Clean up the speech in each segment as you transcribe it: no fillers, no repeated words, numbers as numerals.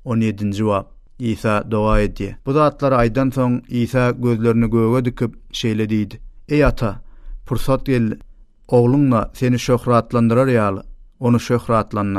17. Jogap. İsa dua etdi. Bu zatlar aydan soň İsa gözlerini göge dikip şeýle diýdi: Ey ata, pursat geldi. Oğlunla seni şöhratlandırar ýaly, onu şöhratlandyr.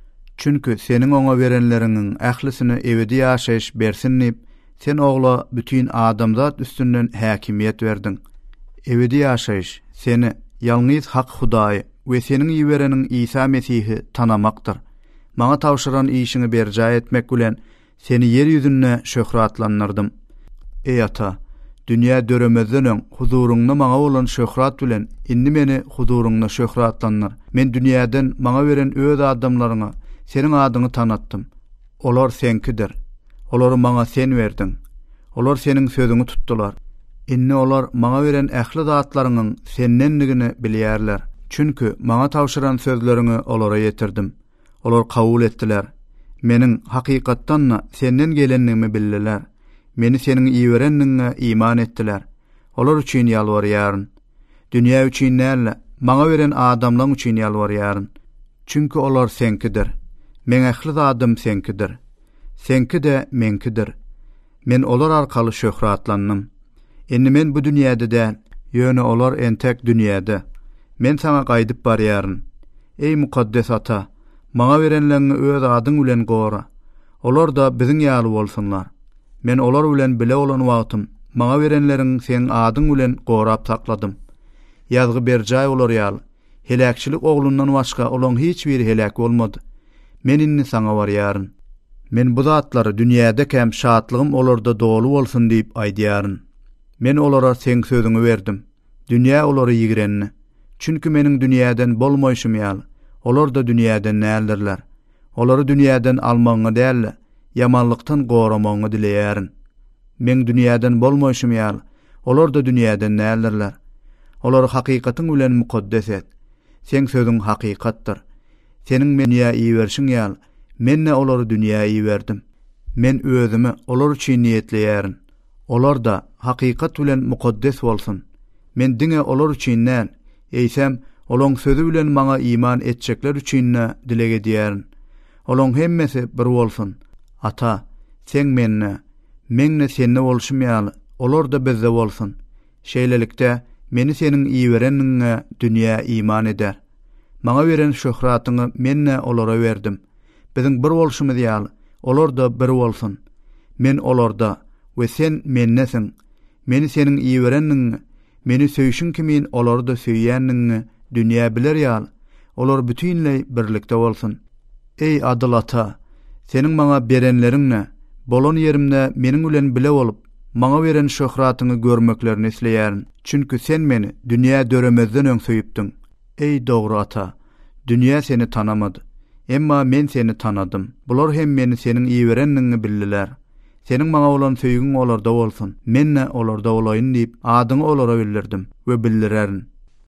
Çünkü senin ona berenlerinin ählisini ebedi ýaşaýyş bersin diýip, sen ogla bütün adamzat üstünden häkimiýet verdin. Ebedi ýaşaýyş seni ýalňyz hak Hudaýy we senin ýibereniň İsa Mesihi tanamakdyr. Maňa tawşyran işini berja etmek bilen seni yer ýüzüne şöhratlandyrdym. Ey ata, dünýä döremezden huzuruňda maňa bolan şöhrat bilen indi meni huzuruňda şöhratlandyr. Men dünýäden maňa beren öz adamlaryňa senin adyňy tanatdym. Olar senkidir. Olary maňa sen verdin. Olar senin sözüňi tutdular. Inni olar maňa beren ähli zatlarynyň sennenligini bilýärler. Çünkü maňa tawşyran sözleriňi olara ýetirdim. Olar kabul etdiler. Meniň hakykatdan senden gelenligimi bildiler. Meni senin iýerenliňe iman etdiler. Olar üçin ýalwarýaryn. Dünýä üçin näle, maňa beren adamlaryň üçin ýalwarýaryn. Çünkü olar senkidir. Men ähli zatym senkidir. Senki de menkidir. Men olar arkaly şöhratlandym. Endi men bu dünýäde däl, ýöne olar entek dünýäde. Men sana gaýdyp barýaryn. Ey mukaddes ata, maňa berenlerini öz adyň bilen gora. Olar da biziň ýaly bolsunlar. Men olar bilen bile olan wagtym, maňa berenleriň sen adyň bilen gorap sakladym. Ýazgy berjaý olar ýaly. Helakçylyk oglundan başga olaň hiç bir helak bolmady. Men inni sana barýaryn. Men bu zatlary dünýäde kem şatlygym olarda dolu bolsun diýip aýdýaryn. Men olara sen sözüňi berdim. Dünýä olary ýigrenni. Çünkü meniň dünýäden bolmaýşym ýaly. Olar da dünýäden näldirler. Olary dünýäden almaňy däl, yamanlyktan goramaňy dileýärin. Men dünýäden bolmaýşym ýaly. Olar da dünýäden näldirler. Olary hakykatyň bilen mukaddes et. Sen sözüň hakykatdyr. Seniň menýä iýerşiň ýaly. Men olary dünýäye iýerdim. Men özümi olar üçin niýetleýärin. Olar da hakykat bilen mukaddes bolsun. Men diňe olar üçin näl, eýsem olaň sözü bilen maňa iman etjekler üçin dilek edýärin. Olaň hemmesi bir bolsun. Ata, sen menne, menne senne bolşum ýaly, olar da bizde bolsun. Şeýlelikde meni seniň iýereniňe dünýä iman eder. Maňa beren şöhratyňy menne olara berdim. Biziň bir bolşumyz ýaly, olar da bir bolsun. Men olarda we sen mennesin. Meni seniň iýereniňe, meni söýüşiň kimin olary da söýýänniňe dünýä biler ýaly. Olar bütünlei birlikde bolsun. Ey adyl ata, seniň maňa berenleriňne, bolan ýerimde meniň bilen bile bolup, maňa beren şöhratyňy görmeklerini isleýärin. Çünkü sen meni dünýä döremezden öň söýüpdiň. Ey dogry ata, dünýä seni tanamady. Emma men seni tanadym. Bular hem meni seniň iýerenliňi bildiler. Seniň maňa bolan söýgüň olarda bolsun. Men olarda bolaýyn diýip adyňy olara bildirdim we bildirärin.